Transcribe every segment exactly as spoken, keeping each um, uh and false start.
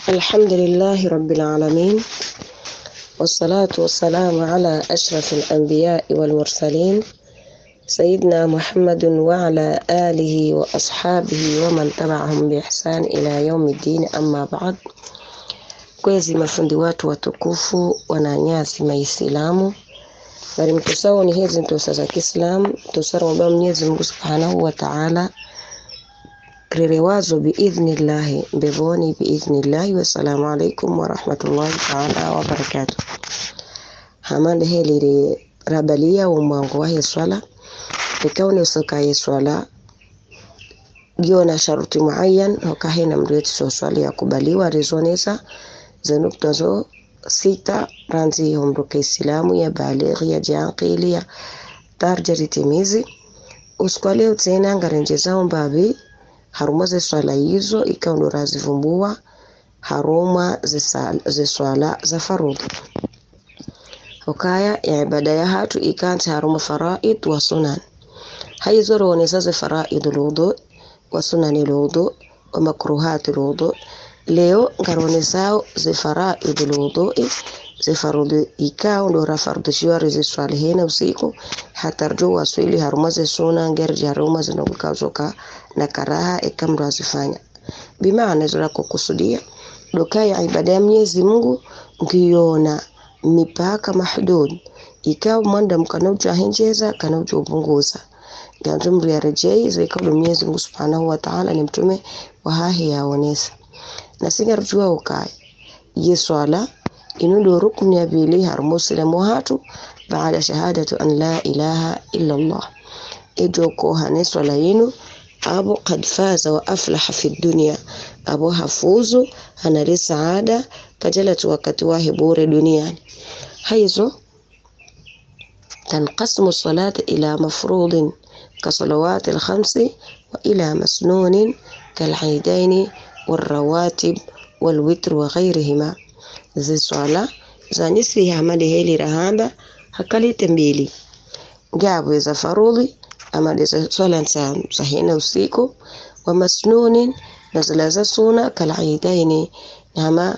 الحمد لله رب العالمين، والصلاة والسلام على أشرف الأنبياء والمرسلين سيدنا محمد وعلى آله وأصحابه ومن تبعهم بإحسان إلى يوم الدين. أما بعد, kwezi mafundi watu watukufu wananyasi maislamu bali mtusao ni hizi ntosa za Kiislamu tusara mba Mwenyezi Mungu Subhanahu wa Ta'ala kirewazo biidhnillahi mbevoni biidhnillahi. Wassalamu alaikum wa rahmatullahi ta'ala wa barakatuh. Hamande heli rabalia umwango wa swala ikaone usokaye swala giona sharuti muayyan wakahina mreti so swali ya kubaliwa rezonesa za nukta zo sita ranzi humruka Islamu ya balighi ya jaqili ya tarjari timizi uskwale utena ngarenje zao mbabi haruma ze swala hizo ikaondo razivumbua haruma ze swala za farudhi hokaya ya ibada ya hatu ikanti haruma faraid wa sunan. Hizo roonesa ze faraidul wudu wa sunanil wudu wa makruhatil wudu. Leo ngaronesao ze faraidul wudu ze farudhi ikaondo rafardishiwa rezi swali hena usiku hatarju waswili haruma ze sunan gerji haruma zinokukazoka na karaha ikamro azifanya bimaana zura kukusudia doka ya ibada ya Mwenyezi Mungu ngiona mipaka mahdud ikawa mwanda mkana ujahenjeza kana ujopunguza ganzo mri ya rejei zikawa Mwenyezi Mungu Subhanahu wa Ta'ala ni mtume wa hahi yaonesa na singarjua ukai yeswala inundo rukni ya bili har muslimu hatu baada shahadatu an la ilaha illa Allah ejoko hane swala yinu abo qad faza wa aflaha fi dunya abo hafuzu anari saada kajalatu wakati wahi bure duniani. Hizo تنقسم الصلاة إلى مفروض كصلوات الخمس وإلى مسنون كالعيدين والرواتب والوتر وغيرهما. ذي الصلاة زانيسي عمله هيلي رهامبا هكالي تنبيلي جابوا إذا فروضي أما إذا صلاة سهينة وسيكو ومسنون نزل سونا كالعيدين نعم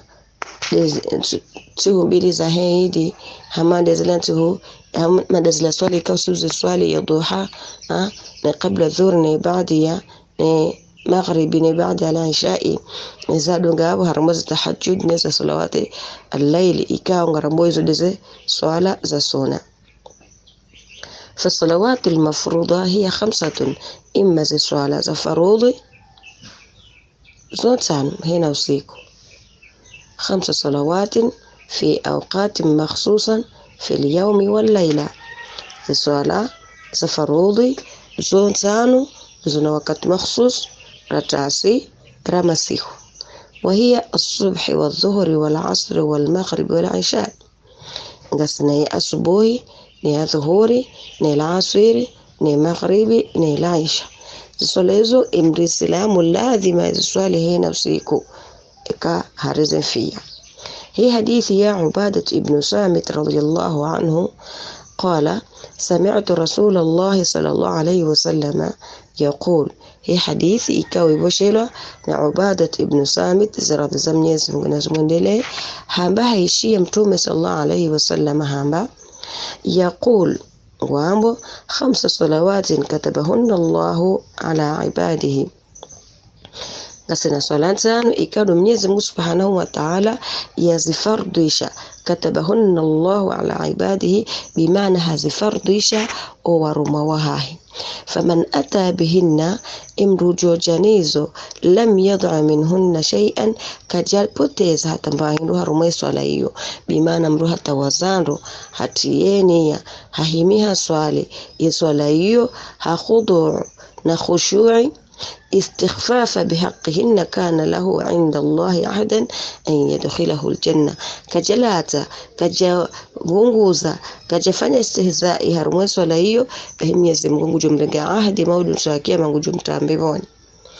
تهو بيلي زهيدي هما نزلان تهو ما نزل صلي كوسوز الصلي يضوحا قبل الظهر بعديا مغرب بعد العشاء نزادوا غابو هرمز تحجد نزل صلوات الليل إكاو غرمويزو دزي صلاة زسونا. فالصلوات المفروضة هي خمسة إما زي صلاة زفروضي زوتان هنا وسيكو خمس صلوات في أوقات مخصوصا في اليوم والليلة. زي صلاة زفروضي زوتانو زونا وقت مخصوص رتاسي رمسيخ وهي الصبح والظهر والعصر والمغرب والعشاء. قصني أصبوي ni adhuhuri ni alasiri ni magharibi ni laisha. Zisolezo imri Islamu lazima ziswali hina usiku ika harize fia. Hii hadithi ya Ubadat ibn Samit radhiyallahu anhu قال سمعت رسول الله صلى الله عليه وسلم يقول. هي حديث ikawi boshela na Ubadat ibn Samit zirad zamnyezi mnazimwendele hamba haishia mtume sallallahu alayhi wasallam hamba يقول وامبو خمس صلوات كتبهن الله على عباده. قصنا صلاتان إكادو Mwenyezi Mungu Subhanahu wa Ta'ala yazifardisha كتبهن الله على عباده بمعنى hazifardisha o waruma wahahi. فمن أتى بهن امرجو جانيزو لم يضع منهن شيئا كجال بوتيز هتنباهنو هرمي swalayo بمعنى مروها توازانو هاتيينيا ههيميها swali يسwalayo هخضوع نخشوعي استخفافا بحقهن كان له عند الله عهدا أن يدخله الجنة. كجلاتا كجونغوزا كجفanya istihzai harumwe swala hiyo Mwenyezi Mungu jumlenga ahadi maudu mswakia mangu jumtambe boni.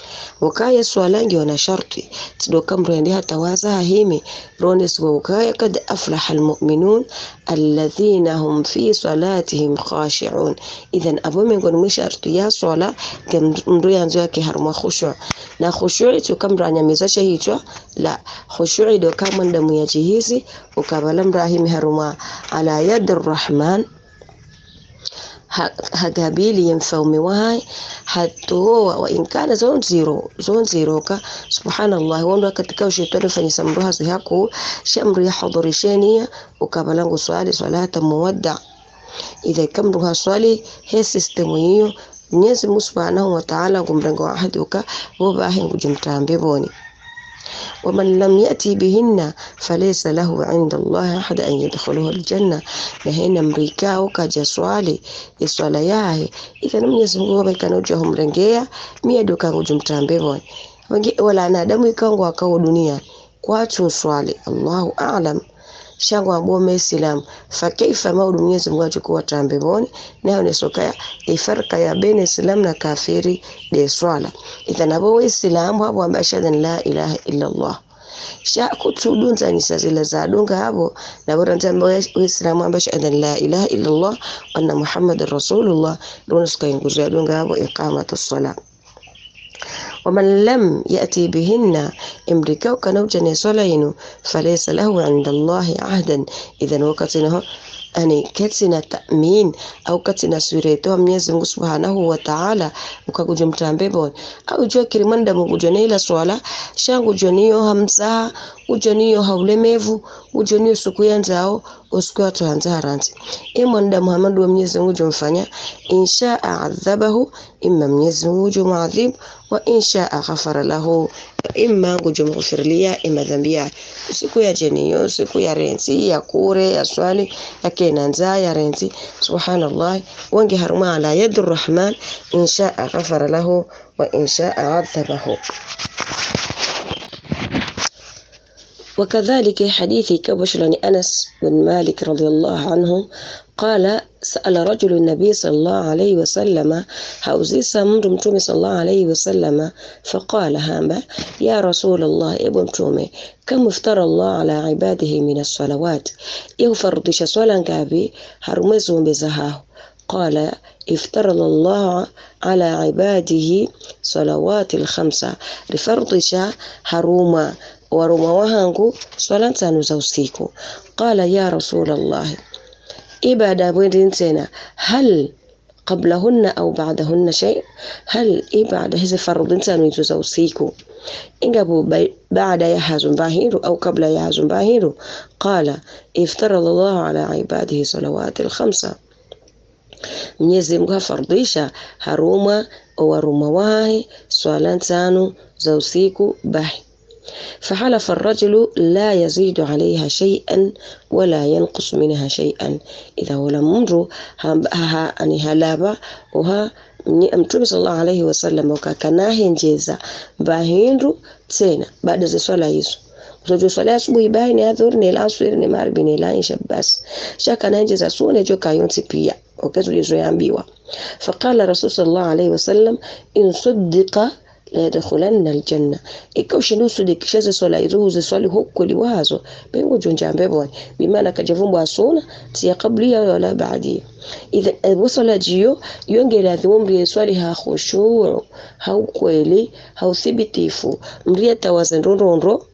wakaya swala ndio na sharti tidoka mrende hatawaza himi rones wakaya kad aflaha almu'minun alladhina hum fi salatihim khashi'un. Idhan abo mengon msharti ya swala mru yanzo yake harma khushu' na khushu' ito kamranya mezasha hicho la khushu' do kama ndamu ya jihizi ukabala mrahimi haruma ala yad arrahman hagabili yemfaume wahai hatoa wa inkana zone zero zone zero ka subhanallah wando katika shetani fanya samruha zihako shamri hadharishania ukabalangu swali salata muwadda idha kamruha swali he system hiyo Mwenyezi Mungu Subhanahu wa Ta'ala kumrengo ahaduka wabahi ngujumtambe boni ومن لم يأتي بهن فليس له عند الله أحد أن يدخله الجنة. لهنا أمريكا وكاجا سوالي يسوالا ياهي إذا لم يسمعوا بكانوا جهم رنجيا ميادو كانوا جمترامبيبون ولا نادموا يكانوا وكاو دنيا كواتو سوالي الله أعلم shangwa ambao Muislam fakaifa maudu Mwenyezi Mungu achukua tambeboni nayo ni soka ifarka ya baina Islam na kafiri de swala ithanabo Waislamu hapo ambashada la ilaha illa Allah sha kutudunza nisa zile za dunga hapo na bora ntambo Waislamu ambashada la ilaha illa Allah anna Muhammadur Rasulullah ndio sikainguzia dunga hapo iqamatus salat. ومن لم يأتي بهن امريكا وكانوجن صلينو فليس له عند الله عهدا. إذن وقتنه أني كتنا تأمين أو كتنا سوريتو Mwenyezi Mungu Subhanahu wa Ta'ala ukakujumtambebon au jua kirimanda mugujone ila swala shangu joniyo hamza ujoniyo haulemevu ujoniyo suku yanzao usiku watu hanzaranzi imonda Muhammadu wa Mwenyezi Mungu jumfanya insha a'adhabahu imma Mwenyezi Mungu jumadhib wa insha ghafara lahu imma ngujumghfirlia imma dhambia siku ya jeniyo siku ya renzi ya kure ya swali ya kenanza ya renzi subhanallah wangi haruma ala yadur rahman insha ghafara lahu wa insha a'adhabahu. وكذلك حديث كبشلني أنس بن مالك رضي الله عنه قال سأل رجل النبي صلى الله عليه وسلم هاوزي سامر متومي صلى الله عليه وسلم فقال هامبا يا رسول الله ابن متومي كم افترى الله على عباده من الصلوات يفرضش صلاة كابي هرمزهم بزهاه قال افترض الله على عباده صلوات الخمسة لفرضش هروما ورما وهانغو صلاة تانو زوسيكو. قال يا رسول الله إبادة بوينتنا هل قبلهن أو بعدهن شيء هل إبادة هذا فرض تانو زوسيكو إنجابو بعد يحازم باهيرو أو قبل يحازم باهيرو. قال افترض الله على عباده صلوات الخمسة Mwenyezi Mungu fardisha haruma waruma wahi swala tano za usiku bahi. فحلف الرجل لا يزيد عليها شيئا ولا ينقص منها شيئا. إذا ولم منرو ها أني هلابا وها Mtume sallallahu alayhi wasallam wakakanahi njeza bahindu tena baada za swala hizo Utojo swala asubuhi bahi ni adhuri ni alasiri ni magharibi ni la isha basi shaka na njeza sune joka yonti pia okazo lizoambiwa. Faqala Rasul sallallahu alayhi wasallam in saddaqa la yadkhulanna aljanna. Ikaushinu sudikishaze swala hizo uze swali huko liwazo bengo jonjambe bwana bimaana kajavumbu asuna tia kablia wala baadi. Idha wasala jiyo yongela dhumri swali ha khushu hau kweli hau thibitifu mria tawazendondro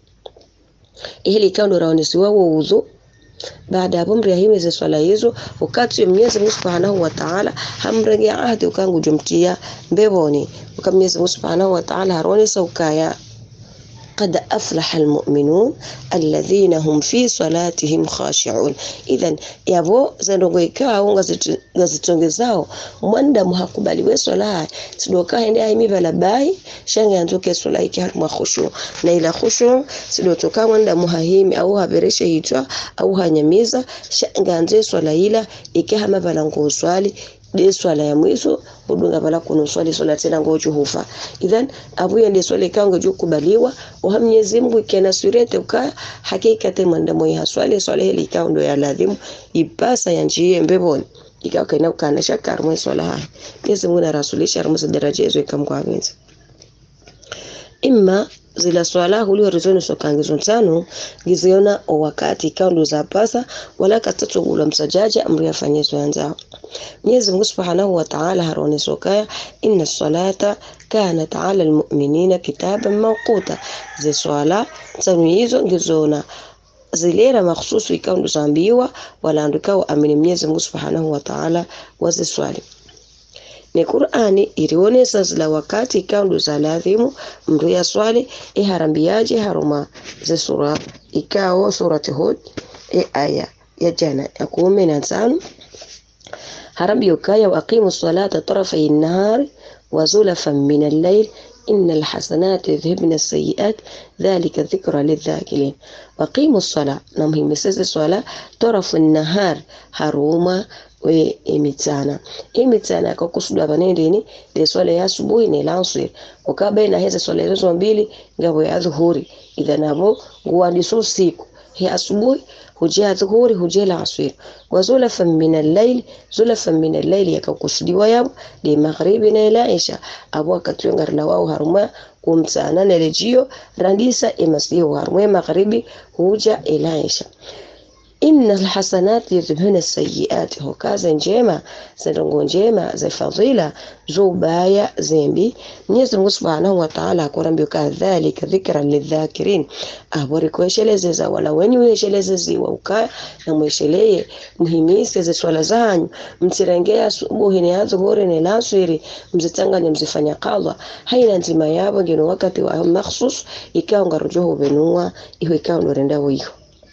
ili kando raonesi wao uzo. Baada hapo mrehimize swala hizo wakati Mwenyezi Mungu Subhanahu wa Ta'ala hamrejea ahadi ukangu jumtia mbeboni wakati Mwenyezi Mungu Subhanahu wa Ta'ala haroni saukaya قد أفلح المؤمنون الذين هم في صلاتهم خاشعون. إذن yabo zendongoikao ngazitongezao mwanda muhakubaliwe swala sidoka ende aimibala bai shange anzoke swala iki haruma khushu na ila khushu sidotoka mwanda muhahimi au habereshe hitwa au hanyamiza shange anze swala ila ikihama balango swali de swala ya mwiso udunga bala kuno swali swala tena ngojo hufa. Idhan abuye ndi swali kango jukubaliwa wa Mwenyezi Mungu ikena surete uka hakika mwanda moyo swali swala hili ikao ndo ya lazima ipasa ya njie mbeboni ikao kana ukana shakar mwe swala Mwenyezi Mungu na rasulisha rumza daraja hizo ikamkwagenza. imma zila swala hulio rizoni sokangizo ntano giziona o wakati kaundu za pasa wala katatu gula msajaja amri yafanyizo yanzao. Mwenyezi Mungu Subhanahu wa Ta'ala haroni sokaya inna salata kanat ala almu'minina kitaban mawquta. Zi swala tanu hizo ngizona zilera makhsusu ikaundu zambiwa wala andukao amini Mwenyezi Mungu Subhanahu wa Ta'ala wazi swali. Ni Qur'ani ilionesa zila wakati kaundu za ladhimu mru ya swali iharambiaje haruma ze sura ikao surati Hud e aya ya jana ya kumi na tano harambi ukaya wa aqimu salata tarafay an-nahar wa zulafan min al-layl إن الحسنات يذهبن السيئات ذلك ذكرى للذاكرين. وقيموا الصلاة نمهم مسيس الصلاة طرف النهار هروما وإمتانا إمتانا كوكسودوا بنيني دي صلاة يا asubuhi ni lansir ukabaina hizo swala hizo mbili ngabo ya dhuhuri idha nabo nguandiso siku هي asubuhi hujia dhuhuri hujia alasir wa zulafan min al-layl zulafan min al-layl yakakusudiwa yabo li maghribi na ila isha abo wakati ngarla wao haruma kumsana na lejio randisa imasiyo haruma maghribi huja ila isha. إن الحسنات يذهبن السيئات هو كذا njema zindongo njema za fadhila zubaya zembi. Mwenyezi Mungu Subhanahu wa Ta'ala akorambia kadhalika dhikra lidhakirin abori kuesheleze za wala wenyu uesheleze ziwa ukaya na muesheleye muhimise za swala zanyu mtirengea asubuhi ni adhuhuri ni lasiri mzitanganya mzifanya qadha haina nzima yabo ngino wakati wa makhsus ikao ngarujoho benua iwe ikao norenda wiyo.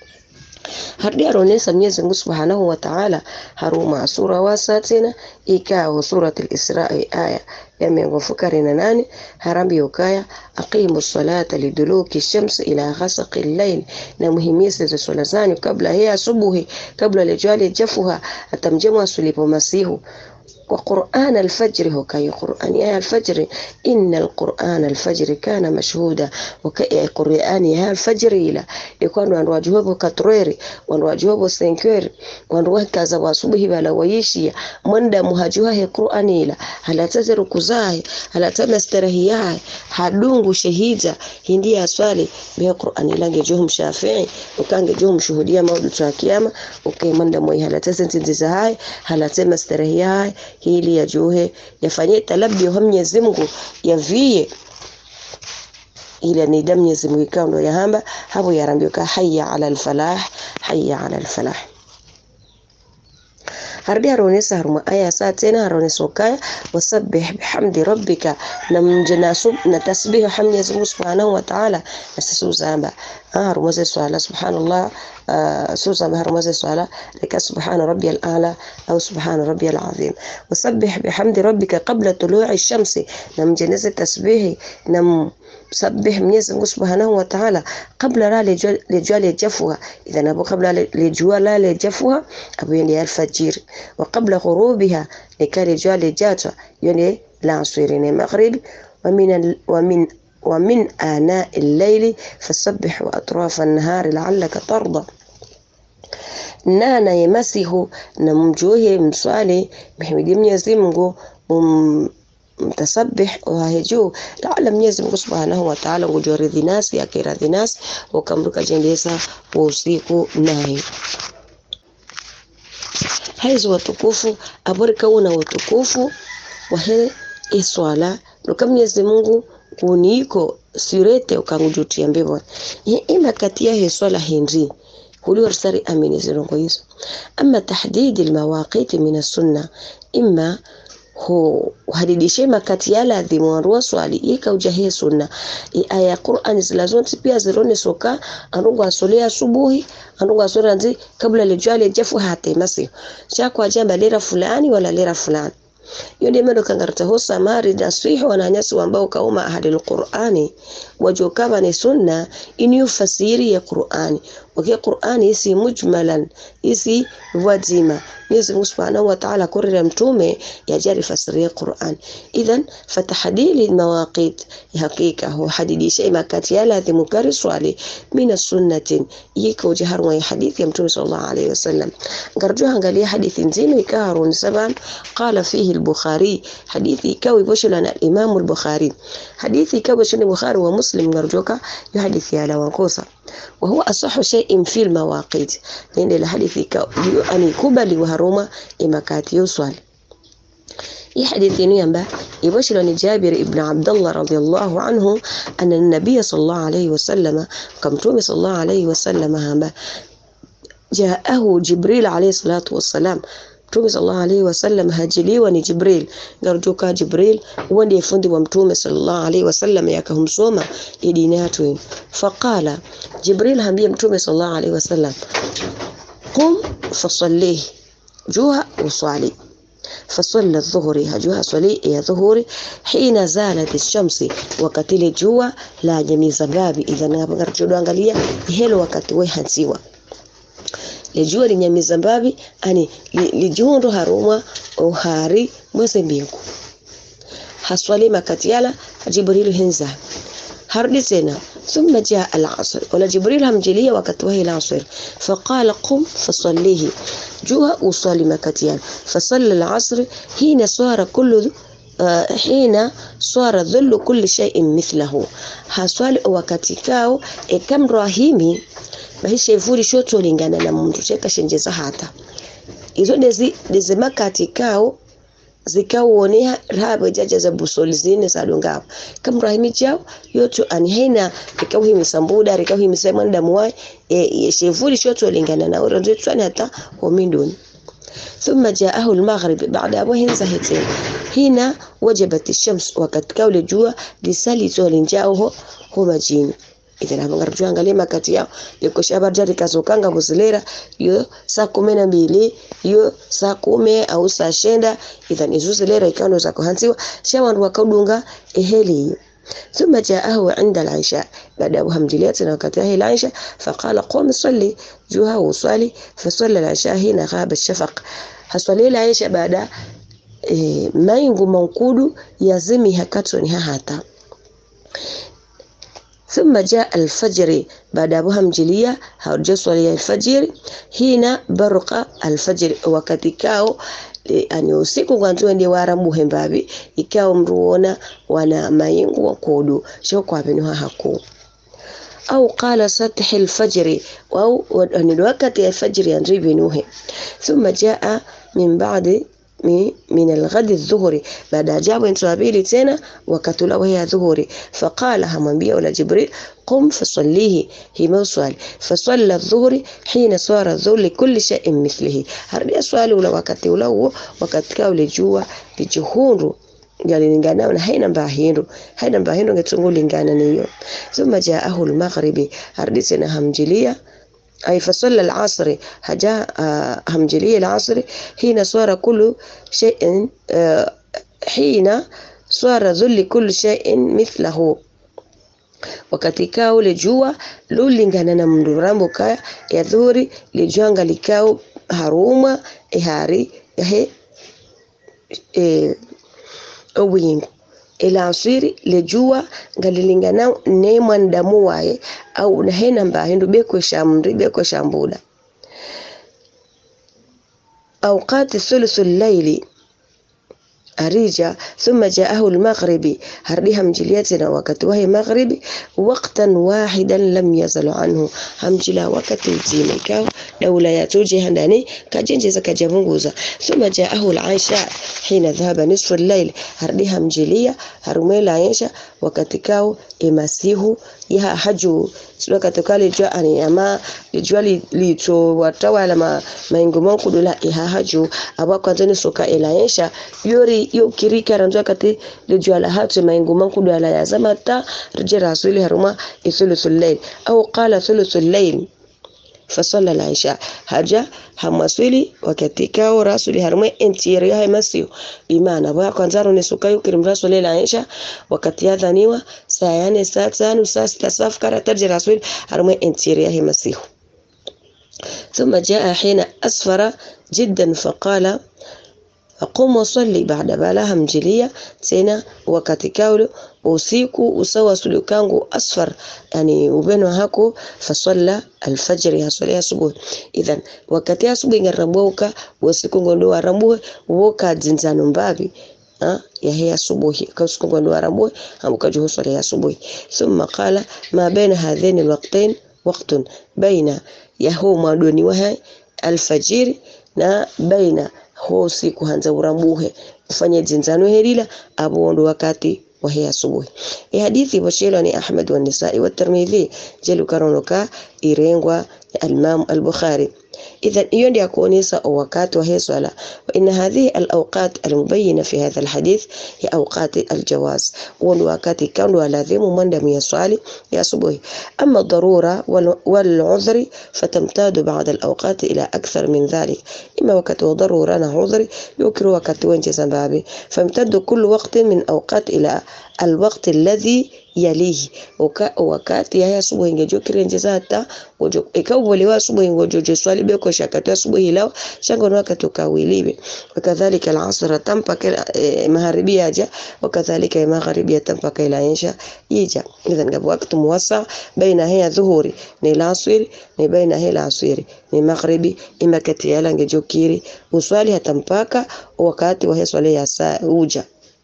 Hardia ronesa Mwenyezi Mungu Subhanahu wa Ta'ala haruma sura wasatina ikao surat al-Isra'i aya ya mia fukari na nane harambi ukaya aqimu salata liduluki shamsi ila ghasaqi al-layl na muhimisa za swala zanyu kabla ya asubuhi kabla lijali jafuha atamjemu asulipo masihu وقرآن الفجر هو كي قرآن يا الفجر إن القرآن الفجر كان مشهودا وكي قرآن يا الفجر إلى يكون وانواجهه كتريري وانواجهه سنكير وانواجه كذا وصبه بلا ويشيا من دا مهاجوها قرآن إلى هلا تزر كزاه هلا تمسترهياه حدونغ شهيدا هندي أسوالي به قرآن إلى جهم شافعي وكان جهم شهودية مولد شاكياما وكي من دا موي هلا تزنتزهاي هلا تمسترهياه hili ya juhe yafanyie talabbi wa Mwenyezi Mungu yavie ila ni damu Mwenyezi Mungu ikaondo ya hamba hapo yarambioka hayya ala al-falah hayya ala al-falah. Hardia aronesa haruma aya saa tena aronesa ukaya wasabbih bihamdi rabbika namjanasub na tasbihu Mwenyezi Mungu Subhanahu wa Ta'ala nasuzamba haruma za swala subhanallah سوسة بهرمزة سؤالة لك سبحان ربي الأعلى أو سبحان ربي العظيم. وسبح بحمد ربك قبل طلوع الشمس نم جنازة تسبيح نم سبح Mwenyezi سبحانه وتعالى قبل لا لجوال جفوها إذا نبو قبل لجوال لجفوها أبو يعني الفجر وقبل غروبها لكال جوال جاتها يعني العصرين المغرب ومن ومن ومن آناء الليل فسبح وأطراف النهار لعلك ترضى. نانا يمسيه نمجوه مصالي محمد Mwenyezi Mungu متسبح وهجو لعل Mwenyezi Mungu Subhanahu wa Ta'ala ngujoridhi nasi akiradhi nasi ukamruka jendesa usiku naye. Haizu watukufu aborika una watukufu wa hele iswala nuka Mwenyezi Mungu kuniko sirete ukangujutia mbebo ima katia he swala henri hulio risari amini zirongo hizo. Ama tahdidi almawaqiti min as-sunnah imma ho hadidishe makati yala adhimu swali ika ujahe sunna aya Qur'an zilazonti pia zirone soka anungu asolea asubuhi anungu asolea nzi kabla lijali jafu hate masi chakwa jamba lera fulani wala lera fulani yonde mendo kangarta hosa mari nasihu wananyasi ambao kauma ahadi al-Qur'ani wajo kama ni sunna iniyo fasiri ya Qur'ani wake Qur'ani isi mujmalan isi wazima Mwenyezi Mungu Subhanahu wa Ta'ala kurira mtume yajari fasiria Qur'an. Idhan fatahdili almawaqit hakika huwa hadidisha makati ya lazima kari swali mina sunnatin yiko jahar wa hadithi ya mtume sallallahu alayhi wasallam. Ngarjo angalia hadithi nzima ikaharun saban qala fihi al-Bukhari hadithi ikawi boshulana al-Imam al-Bukhari hadithi ikawi boshulana Bukhari wa Muslim ngarjoka yu hadithi ala wankosa وهو أصح شيء في المواقيت لأن الحديث أن يقبل وهرما إمكاتي وصال يحدثين ينبه يبشر عن جابر ابن عبد الله رضي الله عنه أن النبي صلى الله عليه وسلم كمتومي صلى الله عليه وسلم هما جاءه جبريل عليه الصلاة والسلام Mtume sallallahu alayhi wasallam hajiliwa ni Jibril ngarutoka Jibril wandi fundi wa Mtume sallallahu alayhi wasallam yakahumsoma idini yatu faqala Jibril hambia Mtume sallallahu alayhi wasallam qum fasalli juha usali فصلى الظهر هجوها صلي يا ظهوري حين زالت الشمس وقت الجوا لا جميع زبابي إذا نرجو angalia hilo wakati wewe hansiwa lijua linyamiza mbabi ani lijundo haruma ohari mweze mbingu haswali makati yala Jibril henza hardi tena ثم جاء العصر ولا جبريل همجليه وقت وهي العصر فقال قم فصليه جوها وصلي مكتيان فصلى العصر حين صار كل حين صار ذل كل شيء مثله haswali wakati kao ekam rahimi bahisha ivuri shoto lingana na mtu cheka shenjeza hata izo dezi dezi makati kao zikauonea rabe jaja za busoli zine za dongabo kama rahimi chao yoto anihena ikauhimi sambuda ikauhimi semanda muwai e shevuri shoto lingana na oranzo tsani hata homindoni ثم جاءه المغرب بعد أبوهن زهتين هنا وجبت الشمس وقت كول الجوع لسالي تولين جاءه هو مجين إذن هذا نرجو أنغالي makati yao yuko shabarjari kazokanga buzilera yo saa kumi na mbili yo saa kumi au saa shenda idhan izuzilera ikano za kuhansiwa shawandu wakadunga eheli ثم جاءه عند العشاء بعد أبو همجليات وقتها العشاء فقال قوم صلي جوها وصلي فصلى العشاء هنا غاب الشفق حصلي العشاء بعد إيه ما ينقو منقود يزمي هكاتوني هاتا ثم جاء الفجر بعد أبو همجلية هرجو صلي الفجر هنا برق الفجر وكتكاو ani usiku kwanza ndi warambu hembabi ikao mruona wana mayingu wa kodo sho kwa binu hako au qala sath al-fajr au ani wakati al-fajr yanribi nuhe thumma jaa min ba'di من الغد الظهري بعد جابوا انتوابيلي تينا وكتلا وهي ظهري فقال همانبيا ولا جبريل قم فصليه هي موصال فصلى الظهر حين صار الظهر لكل شيء مثله هرد سؤال ولا وقت ولا وقت كاول جوا بجهور يالingana na haina mbahindo haina mbahindo ngetungulingana niyo thumma jaahu al-maghribi hardisi na hamjilia أي فصل العصر هجاء همجلية العصر حين صار كل شيء حين صار ذل كل شيء مثله وكتكاو لجوا لولingana na mdurambo kaya ya dhuhuri lijuanga likao haruma ihari yahe e owingu ila asiri lejua ngalilingana nema ndamu wae au nahena mbahindu beko shamri beko shambuda awqat thuluth al-layl arija thumma jaahu al-maghribi hardiham hamjiliyatina wakati wahi maghribi waqtan wahidan lam yazal anhu hamjila wakati mzima ikao dawla yatuje handani kajenjeza kajavunguza thumma jaahu al-aisha hina dhahaba nisfu al-layl hardiham hamjilia harumela aisha wakati kao emasihu ya haju sio katikali jua ani ama jua lito watawala ma maingumo kudula ya haju abakwanza ni soka elaisha yori yo kirika ranzo kati jua la hatu maingumo kudula ya zamata rije rasuli haruma thuluthul layl au qala thuluthul layl فصلى العشاء haja hamaswili wakati kao rasuli harumwe entire ya masiu bimana bwa kwanza rone sukayo kirimraso lela aisha wakati yadhaniwa saa yane saa tano saa sita safkara taji rasuli harumwe entire ya masiu ثم جاء حين أسفر جدا فقال قم وصلي بعد balaha mjilia tena wakati kaulu usiku usawa sulukangu asfar yani ubeno hako fasalla alfajr haswali asubuhi. Idhan wakati asubuhi ngarabuka usiku ngondo warambuhe woka zinzano mbabi ha ya hii asubuhi kasuku ngondo warambuhe amukajuhu swali asubuhi. Thumma qala ma baina hadhain alwaqtain waqtun baina yahu madoni wa alfajr na baina ho siku hanza urambuhe ufanye jinzano helila abuondo wakati wa hii asubuhi. Hii hadithi washela ni Ahmad wa Nisa'i wa Tirmidhi jelu karonoka irengwa al-Imam al-Bukhari. إذن يندي أكونيسا أوقات وهي صلاة وإن هذه الأوقات المبينة في هذا الحديث هي أوقات الجواز والوقات كانوا لازم من دم يصلي يا صبوي. أما الضرورة والعذر فتمتد بعد الأوقات إلى أكثر من ذلك إما وقت ضرورة عذر يكر وقت وانجز بابي فامتد كل وقت من أوقات إلى الوقت الذي يليه wakati ya asubuhi ngejo kirenjeza hata wojo ikawole wa asubuhi ngojo swali beko shakatu asubuhi lao shango no wakati ukawilibe wakadhalika al-asr tampaka magharibi yaja wakadhalika magharibi tampaka ila insha yija. Idhan gabu wakati muwassa baina hiya dhuhuri ni al-asr ni baina hiya al-asr ni magharibi ima kati ya ngejo kiri uswali hatampaka wakati wa swali ya saa uja.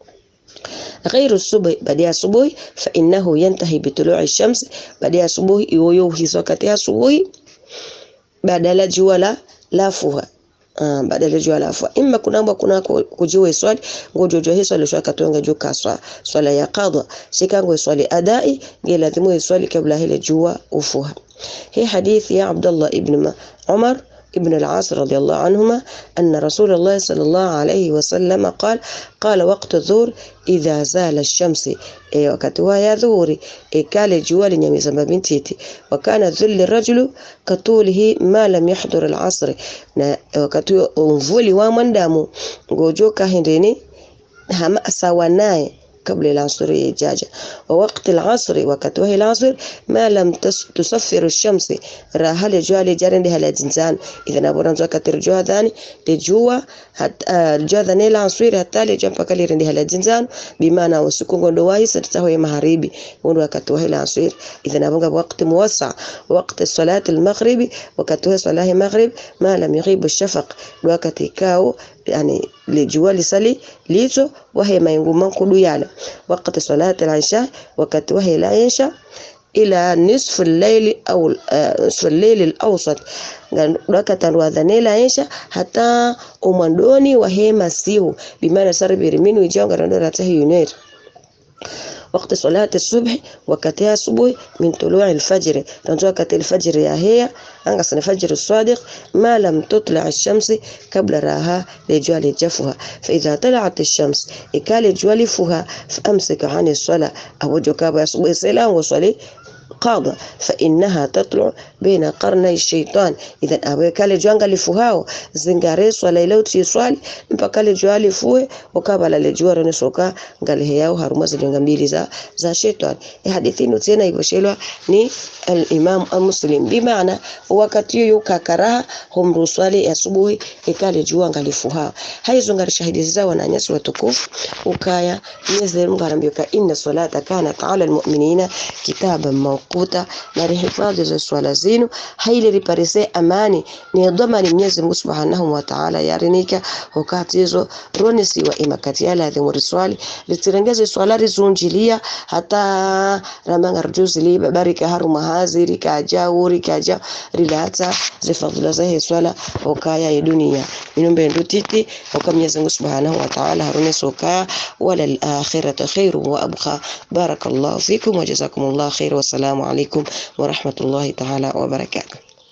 غير الصبح بعد الصبح فإنه ينتهي بطلوع الشمس بعد الصبح يويوه سوكتها الصبح بعد الجوا لا لافوها آه بعد الجوا لافوها إما كنا كنا كجوا swali ngojojo hizo swali katonga joka swala ya qadha sikango swali adai ngelazimu swali kabla hile jua ufuha. Hii hadithi ya Abdullah ibn Umar ابن العاص رضي الله عنهما أن رسول الله صلى الله عليه وسلم قال قال وقت الظهر إذا زال الشمس وكتوها يا ظهوري قال جوال نيميزا بنتيتي وكان ذل الرجل كطوله ما لم يحضر العصر وكتو انفولي ومن دامو غوجوكا هنديني هم سواناي قبل العصر يجاجا. ووقت العصر وكتوه العصر ما لم تصفر الشمس راهل جوال جارن لها الجنزان. إذا نبورن زوكة الجوة ذاني لجوة الجوة ذاني العصر حتى لجنب كاليرن لها الجنزان بمعنى وسكون دواي ستتهوي مهاريبي وكتوه العصر. إذا نبورن وقت موسع وقت الصلاة المغرب وكتوه صلاة المغرب ما لم يغيب الشفق وكتي كاو يعني لجوال سالي ليتو وهي ما ينقومان كلو يالا. وقت صلاة العشاء وقت وهي لا ينشا إلى نصف الليل أو نصف الليل الأوسط وقت الوذني لا ينشا حتى أماندوني وهي مسيو بمعنى سربي رمين ويجاو غراندورة يونير. وقت صلاة الصبح وقتها الصبح من طلوع الفجر رنجوكة الفجر يا هي أنقص الفجر الصادق ما لم تطلع الشمس قبل راها لجوال جفها. فإذا طلعت الشمس إكال جوالفها فأمسك عن الصلاة أو جكاب الصبح سلام وصلي قاضى فإنها تطلع بين قرني الشيطان. إذا أبوي كالي جوانغا لفوهاو زنغاريس ولا يلو تيسوالي مبكالي جوالي فوه وكابالا لجوار نسوكا نغالي هياو هارمز جنغمبيلي za, za shetani. Hadithi ino tena iboshelwa ni al-Imam al-Muslim bimana wakati yuka karaha humruswali asubuhi ikale jua ngalifuha. Haizo ngari shahidi za wananyasi watukufu ukaya Mwenyezi Mungu anambia inna salata kanat ala al-mu'minina kitaban mawquta na rihifadhi za swala zinu haile riparise amani ni dhamani Mwenyezi Mungu Subhanahu wa Ta'ala yarinika wakati hizo ronisi wa imakati ala adhimu swali litirengeze swala rizunjilia hata ramanga rjuzili barika haruma haziri kajauri kaja rilata zifadhila za swala wakaya ya dunia minombe ndutiti wakam Mwenyezi Mungu Subhanahu wa Ta'ala haruni soka wala al-akhiratu khairu wa abqa. Barakallahu fikum wa jazakumullahu khair wa assalamu alaykum wa rahmatullahi ta'ala wa barakatuh.